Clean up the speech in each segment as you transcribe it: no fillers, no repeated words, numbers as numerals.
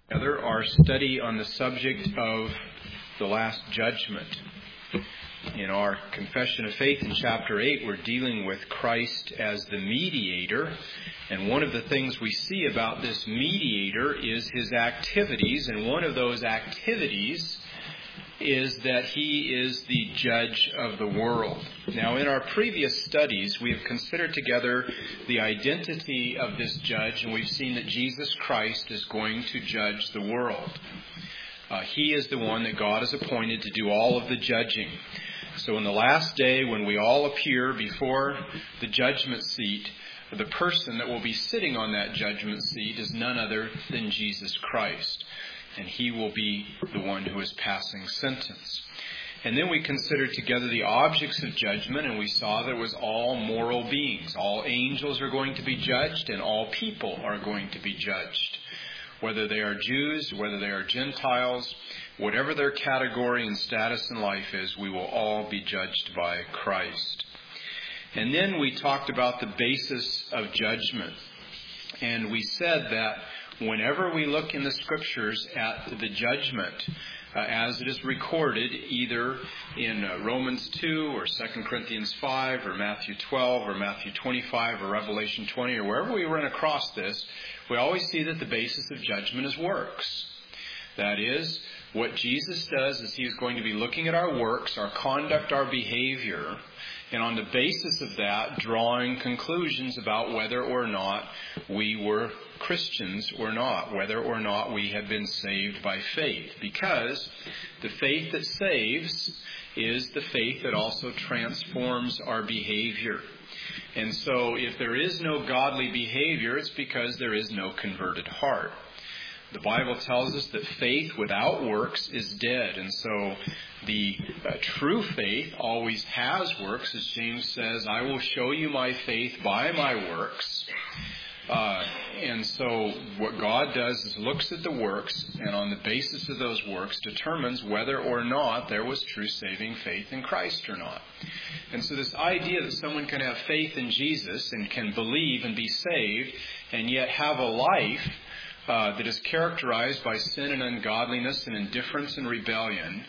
Together our study on the subject of the Last Judgment. In our Confession of Faith in chapter 8, we're dealing with Christ as the mediator. And one of the things we see about this mediator is his activities. And one of those activities is that he is the judge of the world. Now, in our previous studies, we have considered together the identity of this judge, and we've seen that Jesus Christ is going to judge the world. He is the one that God has appointed to do all of the judging. So in the last day, when we all appear before the judgment seat, the person that will be sitting on that judgment seat is none other than Jesus Christ. And he will be the one who is passing sentence. And then we considered together the objects of judgment, and we saw that it was all moral beings. All angels are going to be judged, and all people are going to be judged. Whether they are Jews, whether they are Gentiles, whatever their category and status in life is, we will all be judged by Christ. And then we talked about the basis of judgment. And we said that whenever we look in the Scriptures at the judgment, as it is recorded either in Romans 2 or 2 Corinthians 5 or Matthew 12 or Matthew 25 or Revelation 20 or wherever we run across this, we always see that the basis of judgment is works. That is, what Jesus does is he is going to be looking at our works, our conduct, our behavior, and on the basis of that, drawing conclusions about whether or not we were Christians or not, whether or not we have been saved by faith. Because the faith that saves is the faith that also transforms our behavior. And so if there is no godly behavior, it's because there is no converted heart. The Bible tells us that faith without works is dead. And so the true faith always has works. As James says, I will show you my faith by my works. And so what God does is looks at the works, and on the basis of those works determines whether or not there was true saving faith in Christ or not. And so this idea that someone can have faith in Jesus and can believe and be saved and yet have a life that is characterized by sin and ungodliness and indifference and rebellion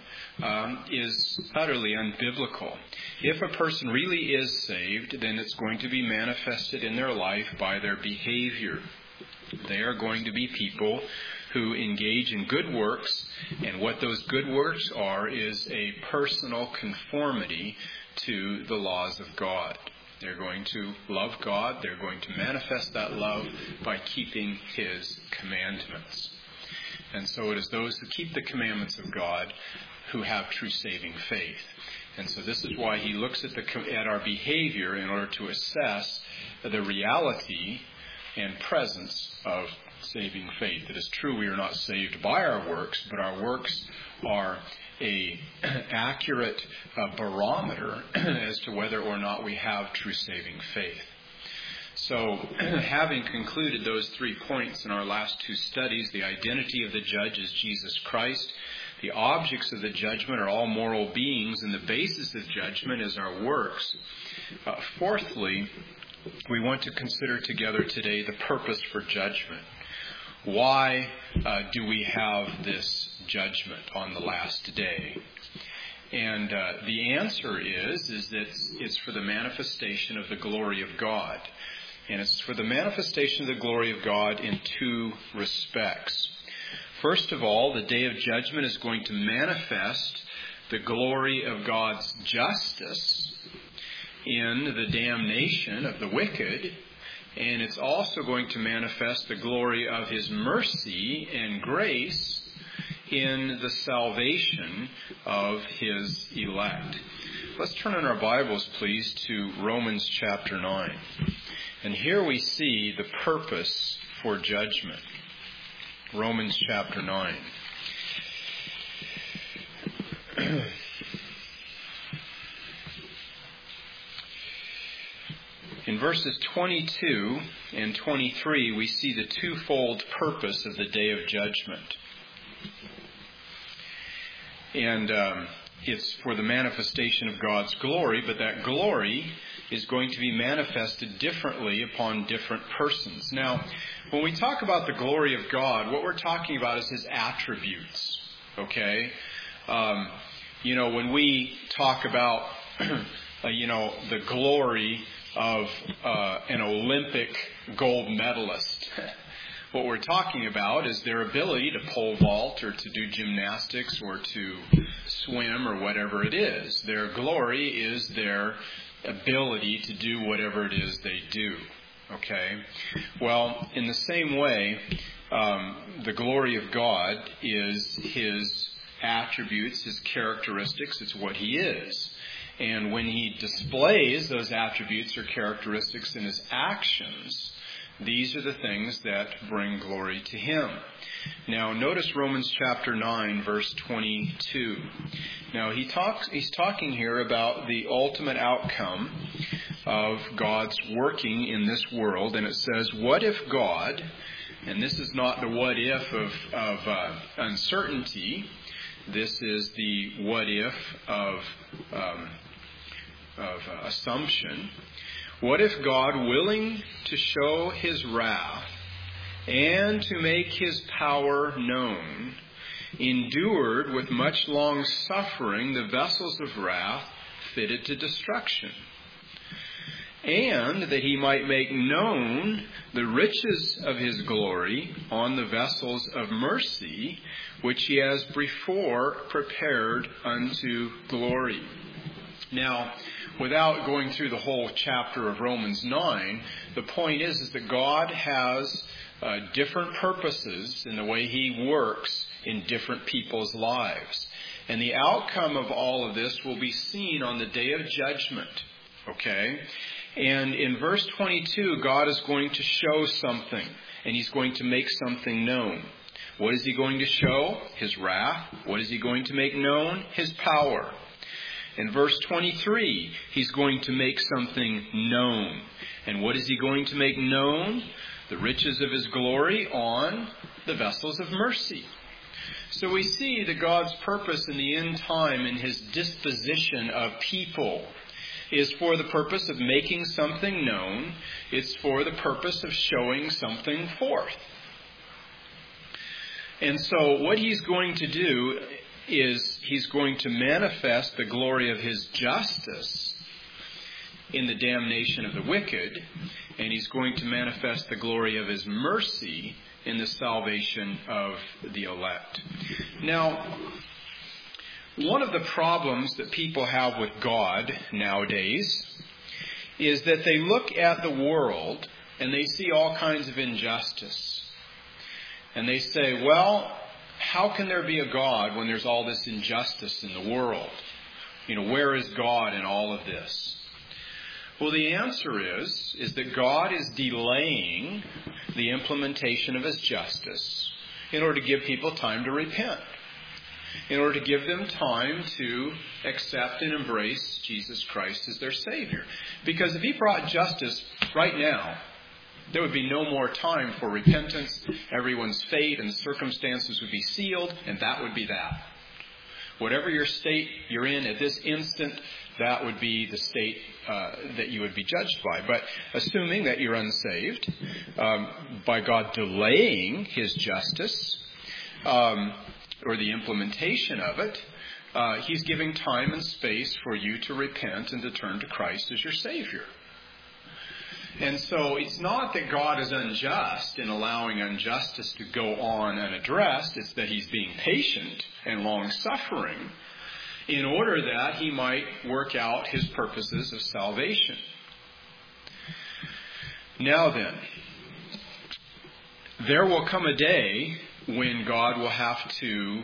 is utterly unbiblical. If a person really is saved, then it's going to be manifested in their life by their behavior. They are going to be people who engage in good works, and what those good works are is a personal conformity to the laws of God. They're going to love God. They're going to manifest that love by keeping His commandments. And so it is those who keep the commandments of God who have true saving faith. And so this is why he looks at our behavior in order to assess the reality and presence of saving faith. It is true we are not saved by our works, but our works are an accurate barometer as to whether or not we have true saving faith. So, having concluded those 3 points in our last 2 studies, the identity of the judge is Jesus Christ, the objects of the judgment are all moral beings, and the basis of judgment is our works. Fourthly, we want to consider together today the purpose for judgment. Why do we have this judgment on the last day? And the answer is that it's for the manifestation of the glory of God. And it's for the manifestation of the glory of God in 2 respects. First of all, the day of judgment is going to manifest the glory of God's justice in the damnation of the wicked. And it's also going to manifest the glory of His mercy and grace in the salvation of His elect. Let's turn in our Bibles, please, to Romans chapter 9. And here we see the purpose for judgment. Romans chapter 9. In verses 22 and 23, we see the twofold purpose of the day of judgment. And it's for the manifestation of God's glory, but that glory is going to be manifested differently upon different persons. Now, when we talk about the glory of God, what we're talking about is His attributes. Okay? When we talk about, the glory of an Olympic gold medalist, what we're talking about is their ability to pole vault or to do gymnastics or to swim or whatever it is. Their glory is their ability to do whatever it is they do. Okay? Well, in the same way, the glory of God is His attributes, His characteristics. It's what He is. And when He displays those attributes or characteristics in His actions, these are the things that bring glory to Him. Now, notice Romans chapter 9, verse 22. Now, he's talking here about the ultimate outcome of God's working in this world. And it says, what if God, and this is not the what if of uncertainty, this is the what if of assumption. What if God, willing to show His wrath and to make His power known, endured with much long suffering the vessels of wrath fitted to destruction, and that He might make known the riches of His glory on the vessels of mercy, which He has before prepared unto glory. Now, without going through the whole chapter of Romans 9, the point is that God has different purposes in the way He works in different people's lives. And the outcome of all of this will be seen on the day of judgment. Okay? And in verse 22, God is going to show something, and He's going to make something known. What is He going to show? His wrath. What is He going to make known? His power. In verse 23, He's going to make something known. And what is He going to make known? The riches of His glory on the vessels of mercy. So we see that God's purpose in the end time in His disposition of people is for the purpose of making something known. It's for the purpose of showing something forth. And so what He's going to do is He's going to manifest the glory of His justice in the damnation of the wicked, and He's going to manifest the glory of His mercy in the salvation of the elect. Now, one of the problems that people have with God nowadays is that they look at the world and they see all kinds of injustice. And they say, well, how can there be a God when there's all this injustice in the world? Where is God in all of this? Well, the answer is that God is delaying the implementation of His justice in order to give people time to repent, in order to give them time to accept and embrace Jesus Christ as their Savior. Because if He brought justice right now, there would be no more time for repentance. Everyone's fate and circumstances would be sealed, and that would be that. Whatever your state you're in at this instant, that would be the state that you would be judged by. But assuming that you're unsaved, by God delaying His justice, or the implementation of it, He's giving time and space for you to repent and to turn to Christ as your Savior. And so it's not that God is unjust in allowing injustice to go on unaddressed. It's that He's being patient and long-suffering in order that He might work out His purposes of salvation. Now then, there will come a day when God will have to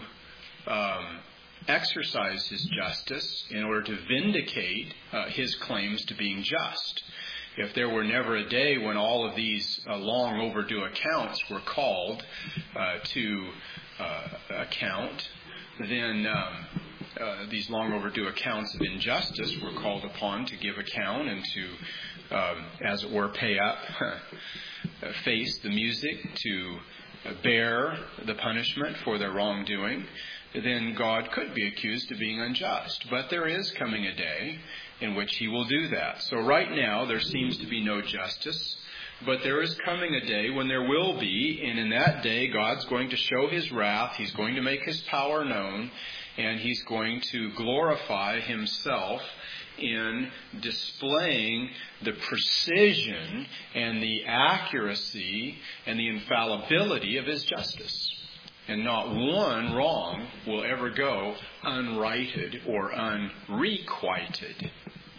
exercise His justice in order to vindicate His claims to being just. If there were never a day when all of these long overdue accounts were called to account, then these long overdue accounts of injustice were called upon to give account and to, as it were, pay up, face the music, to bear the punishment for their wrongdoing, then God could be accused of being unjust. But there is coming a day in which he will do that. So right now, there seems to be no justice, but there is coming a day when there will be, and in that day, God's going to show his wrath, he's going to make his power known, and he's going to glorify himself in displaying the precision and the accuracy and the infallibility of his justice. And not one wrong will ever go unrighted or unrequited.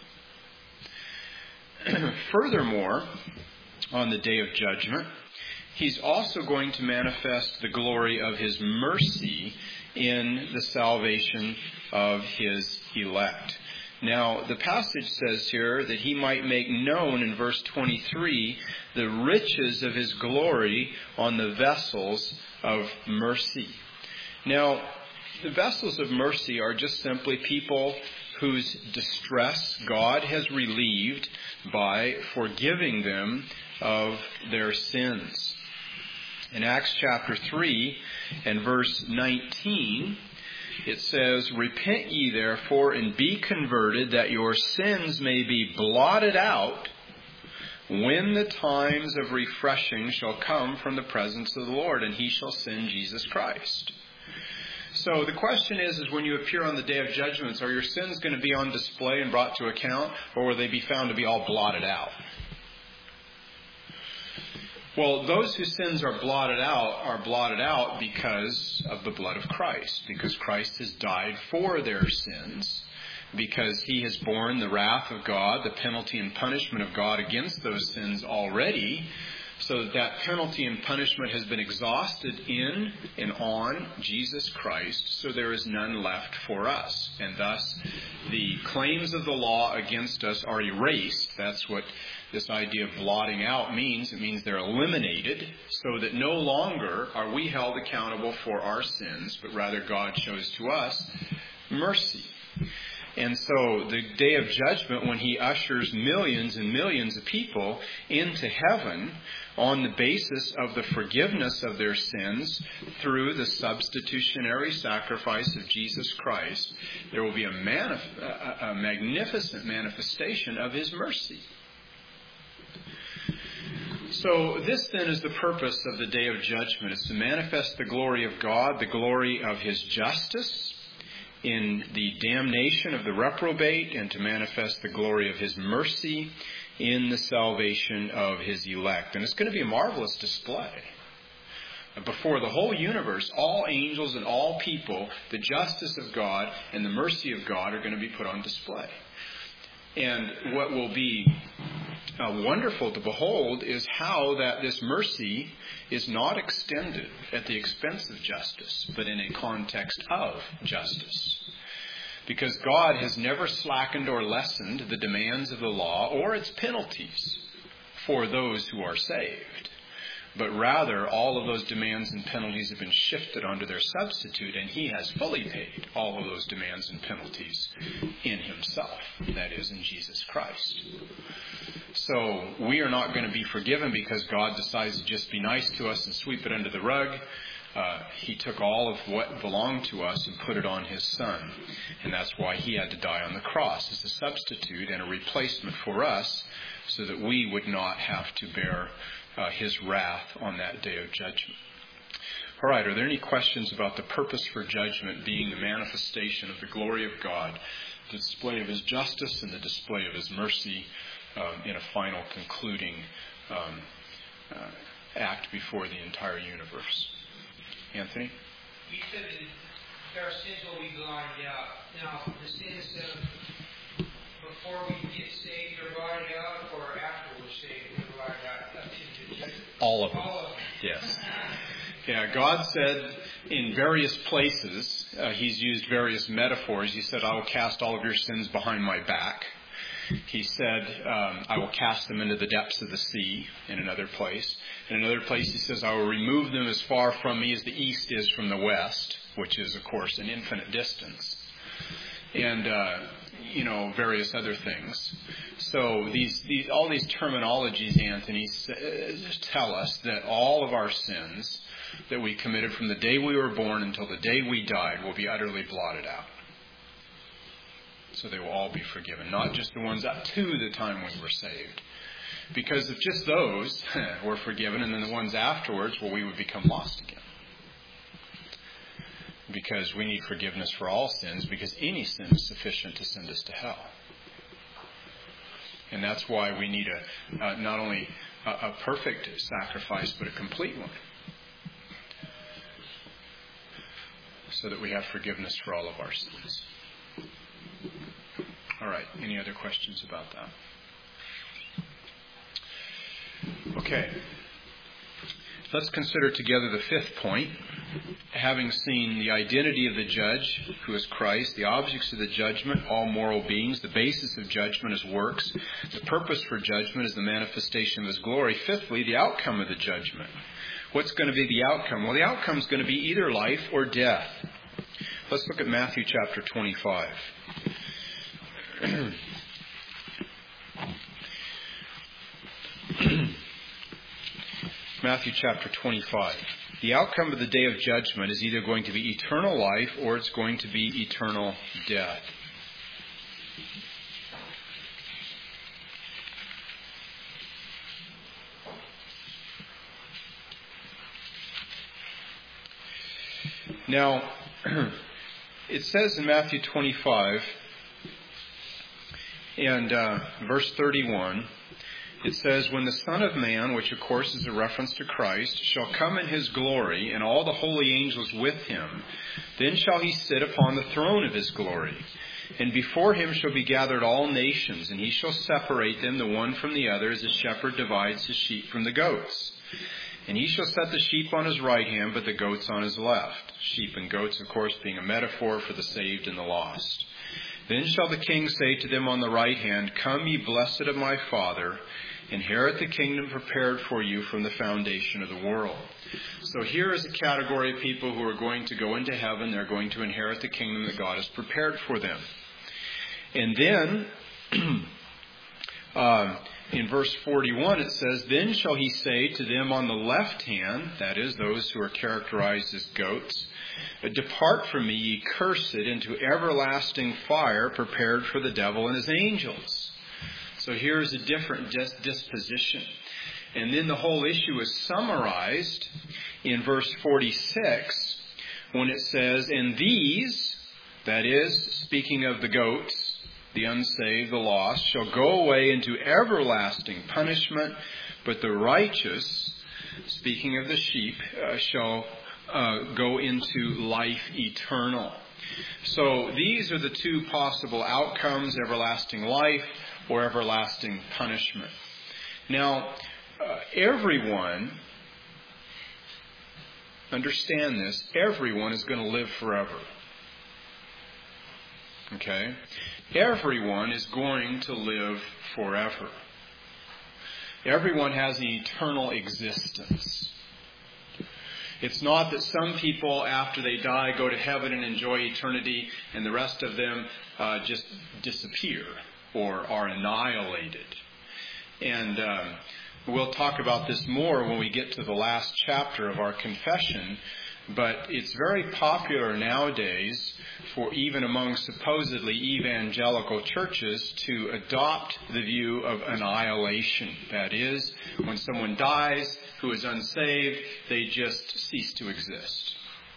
Furthermore, on the day of judgment, he's also going to manifest the glory of his mercy in the salvation of his elect. Now, the passage says here that he might make known in verse 23 the riches of his glory on the vessels of mercy. Now, the vessels of mercy are just simply people whose distress God has relieved by forgiving them of their sins. In Acts chapter 3 and verse 19, it says, "Repent ye therefore and be converted, that your sins may be blotted out, when the times of refreshing shall come from the presence of the Lord, and he shall send Jesus Christ." So the question is when you appear on the day of judgments, are your sins going to be on display and brought to account, or will they be found to be all blotted out? Well, those whose sins are blotted out because of the blood of Christ, because Christ has died for their sins, because he has borne the wrath of God, the penalty and punishment of God against those sins already, so that penalty and punishment has been exhausted in and on Jesus Christ, so there is none left for us. And thus, the claims of the law against us are erased. That's what this idea of blotting out means. It means they're eliminated, so that no longer are we held accountable for our sins, but rather God shows to us mercy. And so the day of judgment, when he ushers millions and millions of people into heaven on the basis of the forgiveness of their sins through the substitutionary sacrifice of Jesus Christ, there will be a magnificent manifestation of his mercy. So this then is the purpose of the day of judgment, is to manifest the glory of God, the glory of his justice in the damnation of the reprobate, and to manifest the glory of his mercy in the salvation of his elect. And it's going to be a marvelous display. Before the whole universe, all angels and all people, the justice of God and the mercy of God are going to be put on display. And what will be wonderful to behold is how that this mercy is not extended at the expense of justice, but in a context of justice. Because God has never slackened or lessened the demands of the law or its penalties for those who are saved. But rather, all of those demands and penalties have been shifted onto their substitute, and he has fully paid all of those demands and penalties in himself, that is, in Jesus Christ. So we are not going to be forgiven because God decides to just be nice to us and sweep it under the rug. He took all of what belonged to us and put it on his Son. And that's why he had to die on the cross as a substitute and a replacement for us, so that we would not have to bear his wrath on that day of judgment. All right, are there any questions about the purpose for judgment being the manifestation of the glory of God, the display of his justice and the display of his mercy in a final concluding act before the entire universe? Anthony? You said that our sins will be blotted out. Now, the sins before we get saved are blotted out, or after we're saved are blotted out? Up to the judgment. All of them. All of them. Yes. Yeah, God said in various places, he's used various metaphors. He said, "I will cast all of your sins behind my back." He said, "I will cast them into the depths of the sea," in another place. In another place he says, "I will remove them as far from me as the east is from the west," which is, of course, an infinite distance. And, various other things. So all these terminologies, Anthony, tell us that all of our sins that we committed from the day we were born until the day we died will be utterly blotted out. So they will all be forgiven, not just the ones up to the time we were saved. Because if just those were forgiven and then the ones afterwards, well, we would become lost again. Because we need forgiveness for all sins, because any sin is sufficient to send us to hell. And that's why we need not only a perfect sacrifice, but a complete one. So that we have forgiveness for all of our sins. All right, any other questions about that? Okay. Let's consider together the fifth point. Having seen the identity of the judge, who is Christ, the objects of the judgment, all moral beings, the basis of judgment is works, the purpose for judgment is the manifestation of His glory. Fifthly, the outcome of the judgment. What's going to be the outcome? Well, the outcome is going to be either life or death. Let's look at Matthew chapter 25. Matthew chapter 25. The outcome of the day of judgment is either going to be eternal life or it's going to be eternal death. Now, it says in Matthew 25 and verse 31, it says, when the Son of Man, which of course is a reference to Christ, shall come in His glory, and all the holy angels with Him, then shall He sit upon the throne of His glory. And before Him shall be gathered all nations, and He shall separate them the one from the other, as a shepherd divides his sheep from the goats. And He shall set the sheep on His right hand, but the goats on His left. Sheep and goats, of course, being a metaphor for the saved and the lost. Then shall the King say to them on the right hand, come, ye blessed of my Father, inherit the kingdom prepared for you from the foundation of the world. So here is a category of people who are going to go into heaven. They're going to inherit the kingdom that God has prepared for them. And then, in verse 41, it says, then shall He say to them on the left hand, that is, those who are characterized as goats, depart from me, ye cursed, into everlasting fire prepared for the devil and his angels. So here's a different disposition. And then the whole issue is summarized in verse 46 when it says, and these, that is, speaking of the goats, the unsaved, the lost, shall go away into everlasting punishment, but the righteous, speaking of the sheep, shall go into life eternal. So these are the two possible outcomes, everlasting life or everlasting punishment. Now, everyone, understand this, everyone is going to live forever. Okay? Everyone is going to live forever. Everyone has an eternal existence. It's not that some people, after they die, go to heaven and enjoy eternity, and the rest of them just disappear or are annihilated. And we'll talk about this more when we get to the last chapter of our confession. But it's very popular nowadays for even among supposedly evangelical churches to adopt the view of annihilation. That is, when someone dies who is unsaved, they just cease to exist.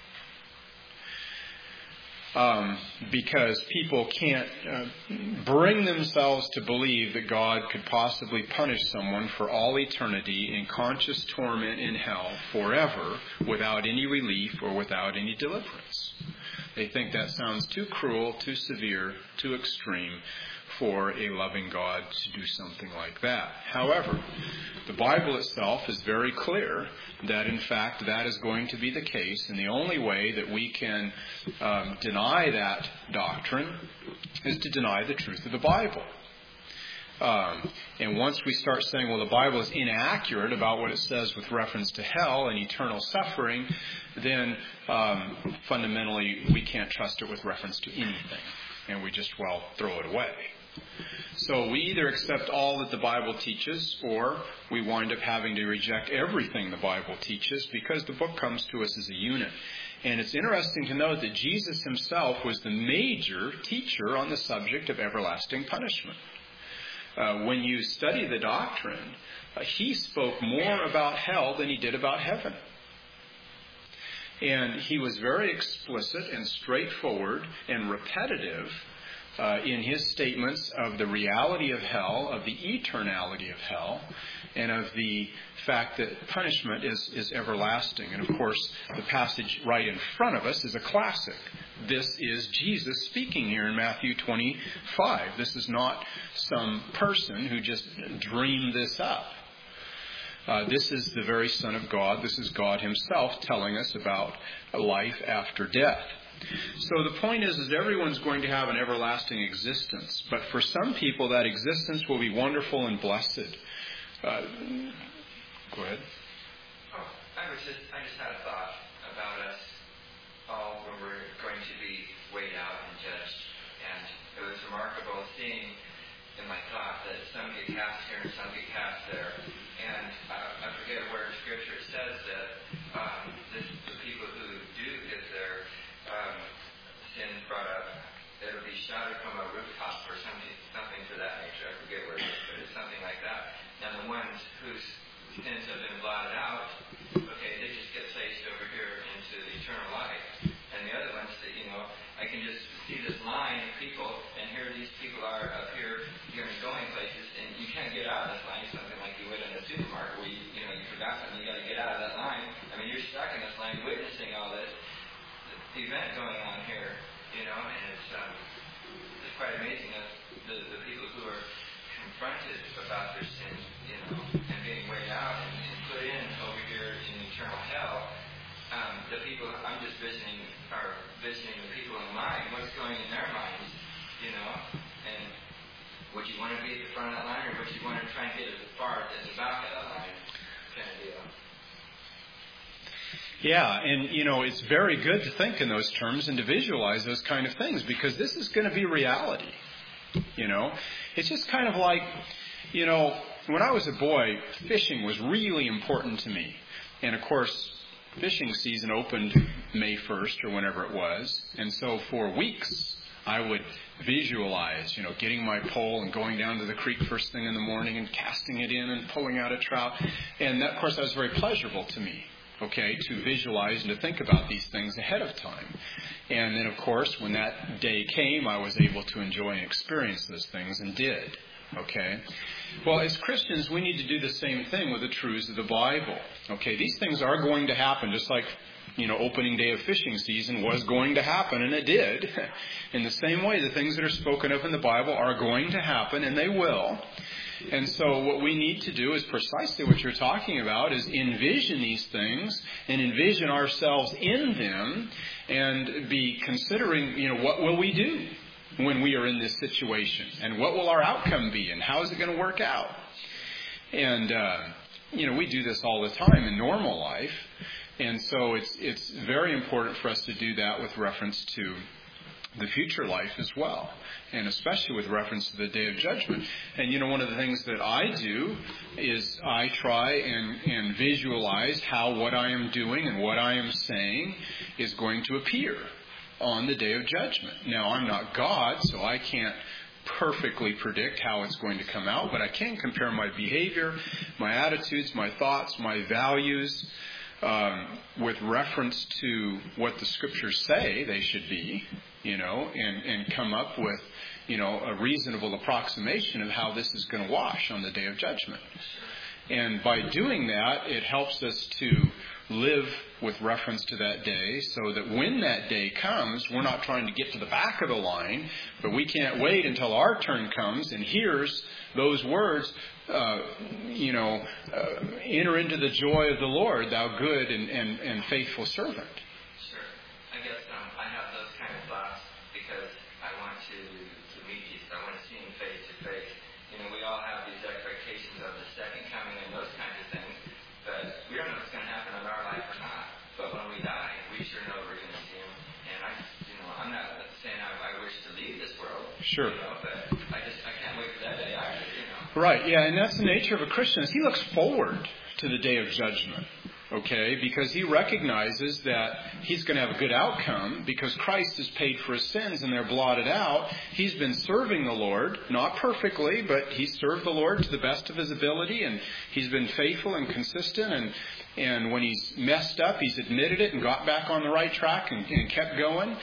Because people can't bring themselves to believe that God could possibly punish someone for all eternity in conscious torment in hell forever without any relief or without any deliverance. They think that sounds too cruel, too severe, too extreme for a loving God to do something like that. However, the Bible itself is very clear that, in fact, that is going to be the case. And the only way that we can deny that doctrine is to deny the truth of the Bible. And once we start saying, well, the Bible is inaccurate about what it says with reference to hell and eternal suffering, then fundamentally we can't trust it with reference to anything. And we just, throw it away. So we either accept all that the Bible teaches, or we wind up having to reject everything the Bible teaches, because the book comes to us as a unit. And it's interesting to note that Jesus himself was the major teacher on the subject of everlasting punishment. When you study the doctrine, he spoke more about hell than he did about heaven. And he was very explicit and straightforward and repetitive in his statements of the reality of hell, of the eternality of hell, and of the fact that punishment is everlasting. And of course, the passage right in front of us is a classic. This is Jesus speaking here in Matthew 25. This is not some person who just dreamed this up. This is the very Son of God. This is God himself telling us about a life after death. So the point is everyone's going to have an everlasting existence. But for some people, that existence will be wonderful and blessed. Go ahead. I just had a thought about us all when we're going to be weighed out and judged. And it was remarkable seeing in my thought that some get cast here and some get cast there. And I forget where in Scripture it says that the people who do get their sins brought up, it'll be shouted from a rooftop or something to that nature. I forget where it is, but it's something like that. And the ones whose sins have been blotted out, okay, they just get saved over here into the eternal life. And the other ones that, I can just see this line of people, and here these people are up here, going places, and you can't get out of this line, something like you would in a supermarket where you forgot something, you got to get out of that line. I mean, you're stuck in this line witnessing all this event going on here, and it's quite amazing that the people who are confronted about their sins, and being weighed out and put in over here in eternal hell. The people I'm just visiting the people in mind, what's going in their minds, and would you want to be at the front of that line, or would you want to try and get as far as the back of that line, kind of deal? Yeah, and it's very good to think in those terms and to visualize those kind of things, because this is going to be reality. It's just kind of like, when I was a boy, fishing was really important to me. And of course, fishing season opened May 1st or whenever it was. And so for weeks, I would visualize, getting my pole and going down to the creek first thing in the morning and casting it in and pulling out a trout. And that, of course, that was very pleasurable to me, to visualize and to think about these things ahead of time. And then, of course, when that day came, I was able to enjoy and experience those things, and did. Well, as Christians, we need to do the same thing with the truths of the Bible. These things are going to happen, just like, opening day of fishing season was going to happen, and it did. In the same way, the things that are spoken of in the Bible are going to happen, and they will. And so what we need to do is precisely what you're talking about, is envision these things and envision ourselves in them, and be considering, what will we do when we are in this situation, and what will our outcome be, and how is it going to work out? And, we do this all the time in normal life. And so it's very important for us to do that with reference to the future life as well, and especially with reference to the day of judgment. And one of the things that I do is I try and visualize how what I am doing and what I am saying is going to appear on the day of judgment. Now, I'm not God, so I can't perfectly predict how it's going to come out, but I can compare my behavior, my attitudes, my thoughts, my values, with reference to what the Scriptures say they should be, and come up with, a reasonable approximation of how this is going to wash on the day of judgment. And by doing that, it helps us to live with reference to that day, so that when that day comes, we're not trying to get to the back of the line, but we can't wait until our turn comes and hears those words, enter into the joy of the Lord, thou good and faithful servant. Sure. I guess I have those kind of thoughts because I want to meet Jesus. I want to see him face to face. We all have these expectations of the second coming and those kinds of things, but we don't know what's going to happen in our life or not. But when we die, we sure know we're going to see him. And I'm not saying I wish to leave this world. Sure. But I Right, yeah, and that's the nature of a Christian, is he looks forward to the day of judgment, okay, because he recognizes that he's going to have a good outcome because Christ has paid for his sins and they're blotted out. He's been serving the Lord, not perfectly, but he served the Lord to the best of his ability, and he's been faithful and consistent, and when he's messed up, he's admitted it and got back on the right track and kept going,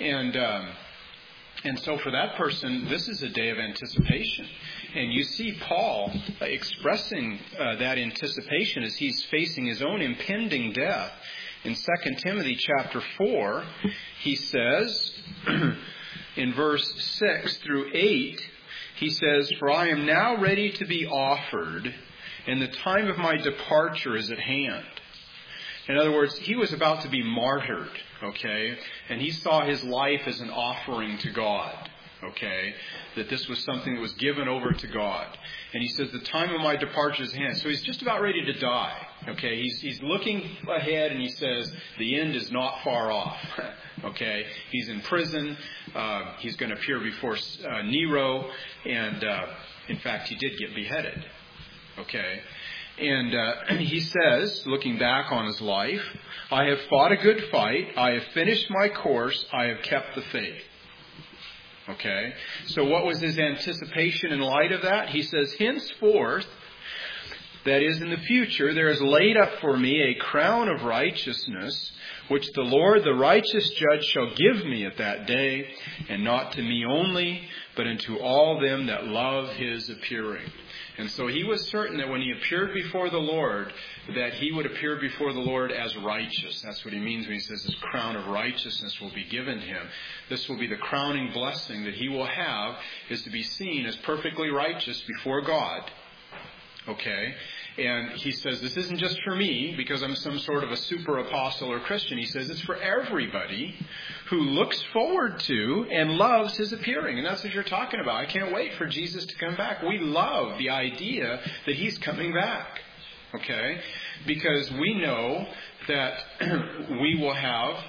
and so for that person, this is a day of anticipation. And you see Paul expressing that anticipation as he's facing his own impending death. In 2 Timothy chapter 4, he says, in verse 6 through 8, he says, "For I am now ready to be offered, and the time of my departure is at hand." In other words, he was about to be martyred, okay? And he saw his life as an offering to God, okay? That this was something that was given over to God. And he says, the time of my departure is at hand. So he's just about ready to die, okay? He's looking ahead and he says, the end is not far off, okay? He's in prison. He's going to appear before Nero. And, in fact, he did get beheaded, okay? And he says, looking back on his life, "I have fought a good fight. I have finished my course. I have kept the faith." Okay? So what was his anticipation in light of that? He says, "Henceforth," that is in the future, "there is laid up for me a crown of righteousness, which the Lord, the righteous judge, shall give me at that day, and not to me only, but unto all them that love his appearing." And so he was certain that when he appeared before the Lord, that he would appear before the Lord as righteous. That's what he means when he says this crown of righteousness will be given to him. This will be the crowning blessing that he will have, is to be seen as perfectly righteous before God. Okay? And he says, this isn't just for me because I'm some sort of a super apostle or Christian. He says it's for everybody who looks forward to and loves his appearing. And that's what you're talking about. I can't wait for Jesus to come back. We love the idea that he's coming back. Okay? Because we know that we will have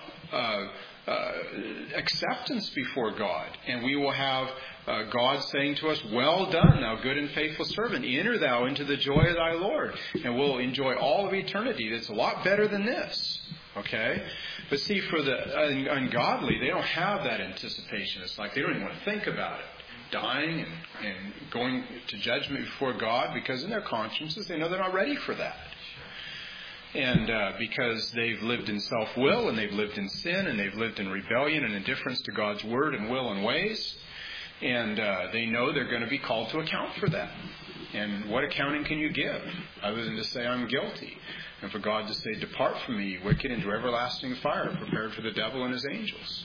acceptance before God. And we will have God saying to us, "Well done, thou good and faithful servant. Enter thou into the joy of thy Lord." And we'll enjoy all of eternity. That's a lot better than this. Okay? But see, for the ungodly, they don't have that anticipation. It's like they don't even want to think about it. Dying and going to judgment before God, because in their consciences they know they're not ready for that. And because they've lived in self-will and they've lived in sin and they've lived in rebellion and indifference to God's word and will and ways. And they know they're going to be called to account for that. And what accounting can you give other than to say, "I'm guilty"? And for God to say, "Depart from me, you wicked, into everlasting fire, prepared for the devil and his angels."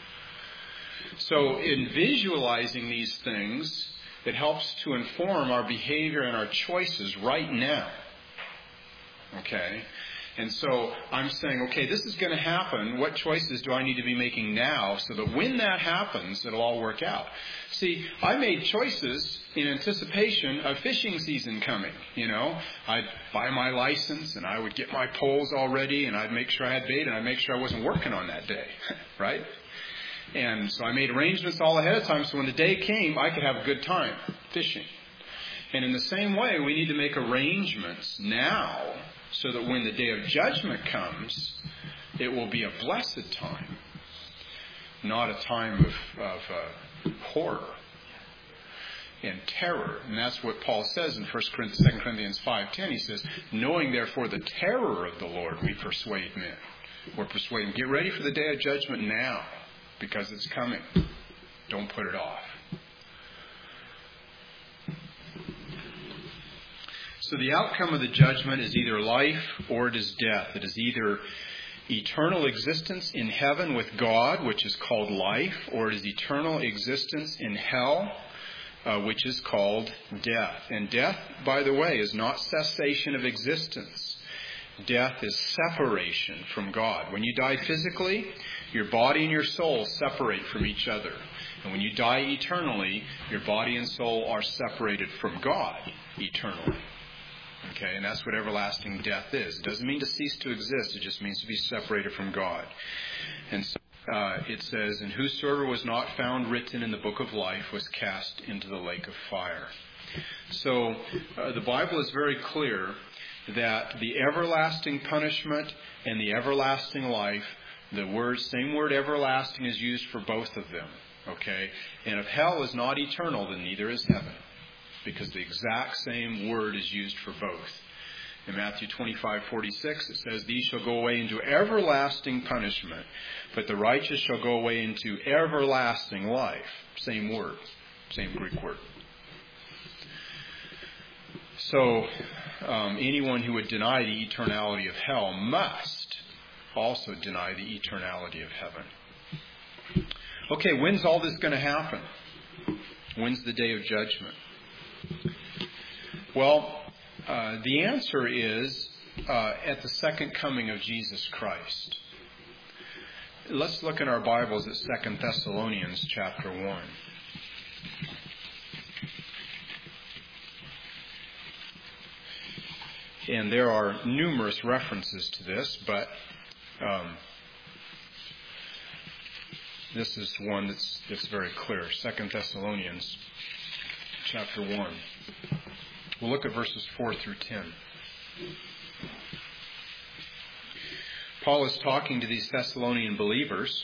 So in visualizing these things, it helps to inform our behavior and our choices right now. Okay? And so I'm saying, okay, this is going to happen. What choices do I need to be making now so that when that happens, it'll all work out? See, I made choices in anticipation of fishing season coming. You know, I'd buy my license and I would get my poles all ready and I'd make sure I had bait and I'd make sure I wasn't working on that day. Right? And so I made arrangements all ahead of time so when the day came, I could have a good time fishing. And in the same way, we need to make arrangements now so that when the day of judgment comes, it will be a blessed time, not a time of horror and terror. And that's what Paul says in 2 Corinthians 5:10. He says, "Knowing therefore the terror of the Lord, we persuade men." We're persuading. Get ready for the day of judgment now, because it's coming. Don't put it off. So the outcome of the judgment is either life or it is death. It is either eternal existence in heaven with God, which is called life, or it is eternal existence in hell, which is called death. And death, by the way, is not cessation of existence. Death is separation from God. When you die physically, your body and your soul separate from each other. And when you die eternally, your body and soul are separated from God eternally. Okay, and that's what everlasting death is. It doesn't mean to cease to exist. It just means to be separated from God. And so it says, "And whosoever was not found written in the book of life was cast into the lake of fire." So the Bible is very clear that the everlasting punishment and the everlasting life, same word everlasting is used for both of them. Okay? And if hell is not eternal, then neither is heaven, because the exact same word is used for both. In Matthew 25:46, it says, "These shall go away into everlasting punishment, but the righteous shall go away into everlasting life." Same word, same Greek word. So anyone who would deny the eternality of hell must also deny the eternality of heaven. Okay, when's all this going to happen? When's the day of judgment? Well, the answer is at the second coming of Jesus Christ. Let's look in our Bibles at 2 Thessalonians chapter 1. And there are numerous references to this, but this is one that's very clear. 2 Thessalonians chapter 1. We'll look at verses 4 through 10. Paul is talking to these Thessalonian believers,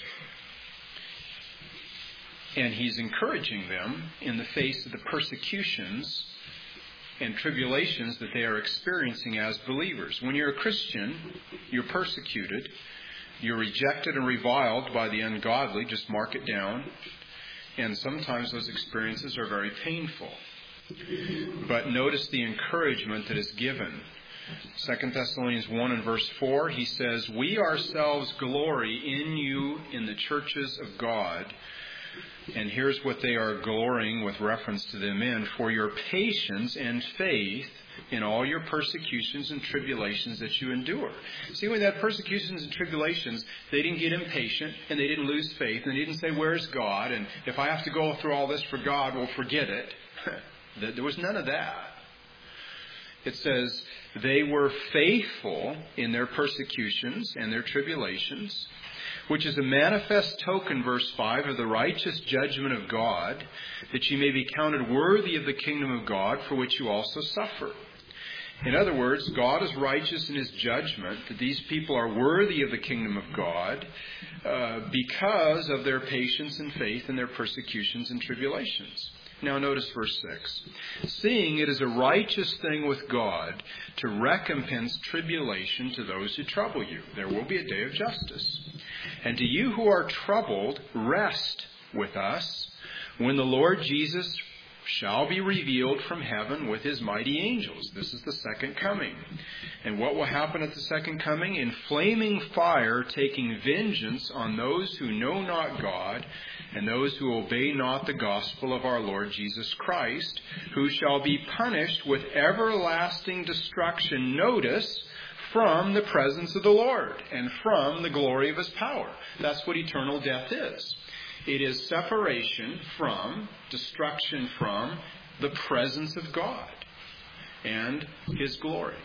and he's encouraging them in the face of the persecutions and tribulations that they are experiencing as believers. When you're a Christian, you're persecuted, you're rejected and reviled by the ungodly, just mark it down, and sometimes those experiences are very painful. But notice the encouragement that is given. 2 Thessalonians 1 and verse 4, he says, "We ourselves glory in you in the churches of God." And here's what they are glorying with reference to them in: "For your patience and faith in all your persecutions and tribulations that you endure." See, when they had persecutions and tribulations, they didn't get impatient and they didn't lose faith and they didn't say, "Where's God? And if I have to go through all this for God, well, forget it." There was none of that. It says they were faithful in their persecutions and their tribulations, which is a manifest token, verse 5, of the righteous judgment of God, that ye may be counted worthy of the kingdom of God, for which you also suffer. In other words, God is righteous in His judgment, that these people are worthy of the kingdom of God because of their patience and faith in their persecutions and tribulations. Now notice verse 6. "Seeing it is a righteous thing with God to recompense tribulation to those who trouble you." There will be a day of justice. "And to you who are troubled, rest with us when the Lord Jesus shall be revealed from heaven with His mighty angels." This is the second coming. And what will happen at the second coming? "In flaming fire, taking vengeance on those who know not God and those who obey not the gospel of our Lord Jesus Christ, who shall be punished with everlasting destruction," notice, "from the presence of the Lord and from the glory of His power." That's what eternal death is. It is separation from, destruction from, the presence of God and His glory.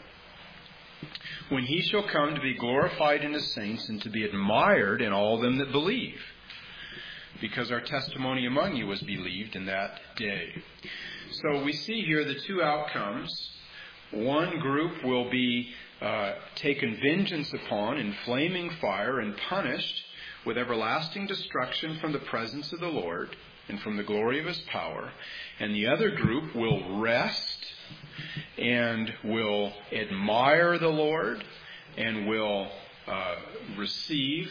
"When He shall come to be glorified in His saints and to be admired in all them that believe, because our testimony among you was believed in that day." So we see here the two outcomes. One group will be taken vengeance upon in flaming fire and punished with everlasting destruction from the presence of the Lord and from the glory of His power. And the other group will rest and will admire the Lord and will receive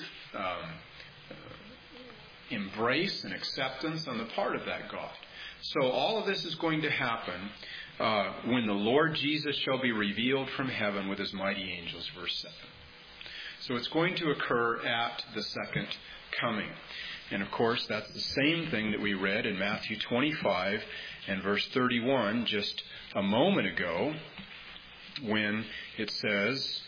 embrace and acceptance on the part of that God. So all of this is going to happen when the Lord Jesus shall be revealed from heaven with His mighty angels, verse 7. So it's going to occur at the second coming. And of course, that's the same thing that we read in Matthew 25 and verse 31 just a moment ago, when it says,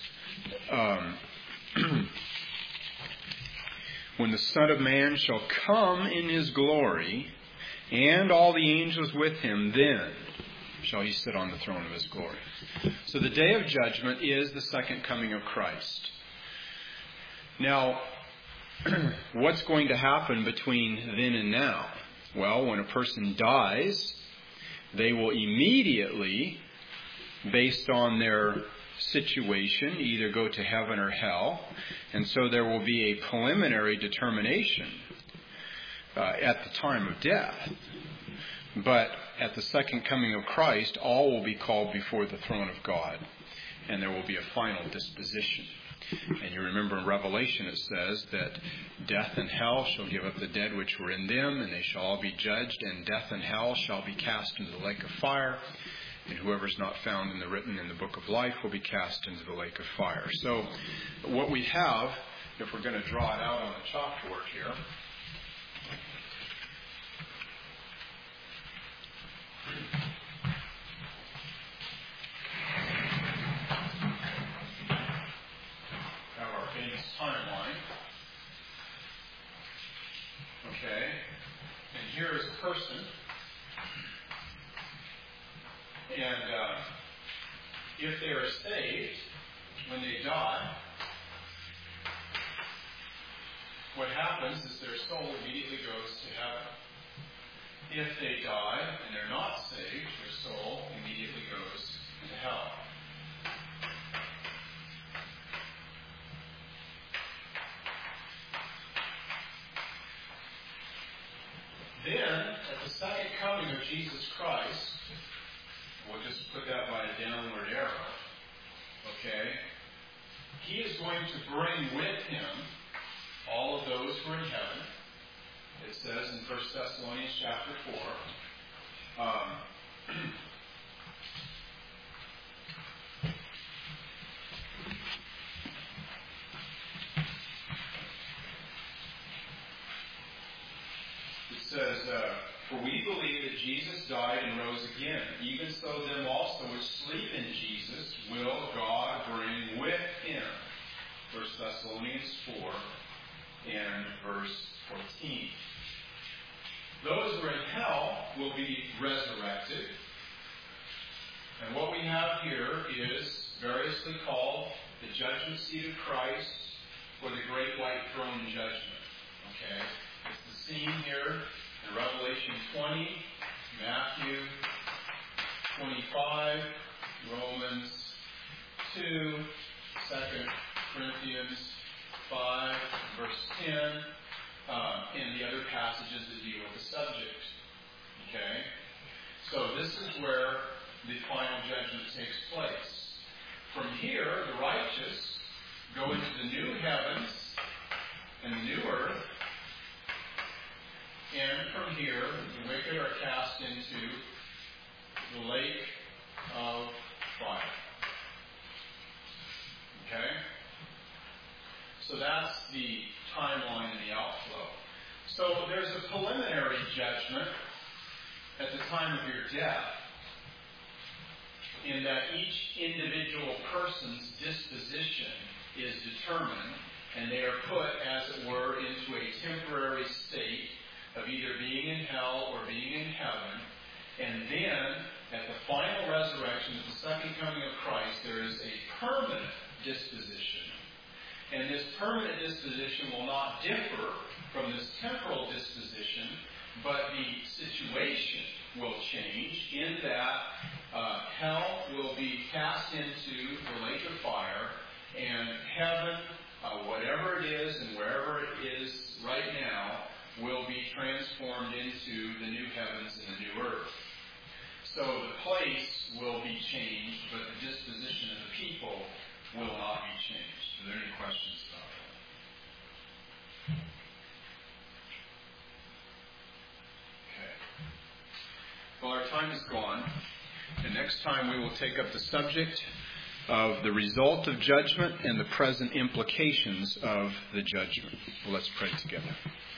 "When the Son of Man shall come in His glory, and all the angels with Him, then shall He sit on the throne of His glory." So the day of judgment is the second coming of Christ. Now, what's going to happen between then and now? Well, when a person dies, they will immediately, based on their situation, either go to heaven or hell. And so there will be a preliminary determination at the time of death. But at the second coming of Christ, all will be called before the throne of God, and there will be a final disposition. And you remember in Revelation it says that death and hell shall give up the dead which were in them, and they shall all be judged, and death and hell shall be cast into the lake of fire, and whoever is not found written in the book of life will be cast into the lake of fire. So what we have, if we're going to draw it out on the chalkboard here, have our famous timeline. Okay, and here is a person, and if they are saved when they die, what happens is their soul immediately goes to heaven. If they die and they're not saved, their soul immediately goes to hell. Then, at the second coming of Jesus Christ, we'll just put that by a downward arrow, okay? He is going to bring with him all of those who are in heaven. It says in 1 Thessalonians chapter 4, it says, for we believe that Jesus died and rose again. Even so them also which sleep in Jesus will God bring with him. 1 Thessalonians 4 and verse 14. Those who are in hell will be resurrected. And what we have here is variously called the judgment seat of Christ or the great white throne judgment. Okay? It's the scene here in Revelation 20, Matthew 25, Romans 2, 2 Corinthians 5, verse 10, and the other passages that deal with the subject. Okay? So this is where the final judgment takes place. From here, the righteous go into the new heavens and the new earth, and from here, the wicked are cast into the lake of fire. Okay? So that's the timeline and the outflow. So there's a preliminary judgment at the time of your death, in that each individual person's disposition is determined, and they are put, as it were, into a temporary state of either being in hell or being in heaven. And then, at the final resurrection, at the second coming of Christ, there is a permanent disposition. And this permanent disposition will not differ from this temporal disposition, but the situation will change in that hell will be cast into the lake of fire, and heaven, whatever it is and wherever it is right now, will be transformed into the new heavens and the new earth. So the place will be changed, but the disposition of the people will not be changed. Are there any questions about that? Okay. Well, our time is gone. And next time we will take up the subject of the result of judgment and the present implications of the judgment. Well, let's pray together.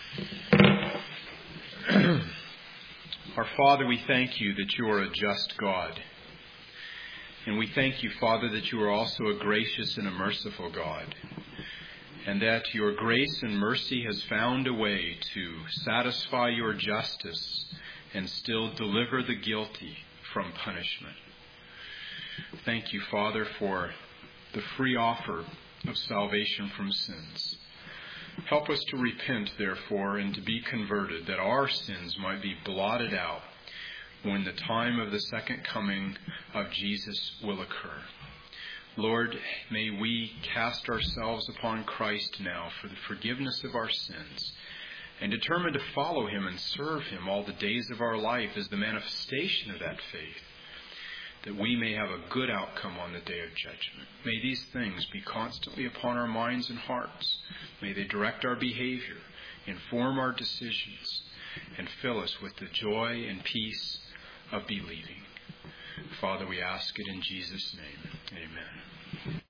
Our Father, we thank you that you are a just God. And we thank you, Father, that you are also a gracious and a merciful God. And that your grace and mercy has found a way to satisfy your justice and still deliver the guilty from punishment. Thank you, Father, for the free offer of salvation from sins. Help us to repent, therefore, and to be converted, that our sins might be blotted out, when the time of the second coming of Jesus will occur. Lord, may we cast ourselves upon Christ now for the forgiveness of our sins and determine to follow him and serve him all the days of our life as the manifestation of that faith, that we may have a good outcome on the day of judgment. May these things be constantly upon our minds and hearts. May they direct our behavior, inform our decisions, and fill us with the joy and peace of believing. Father, we ask it in Jesus' name.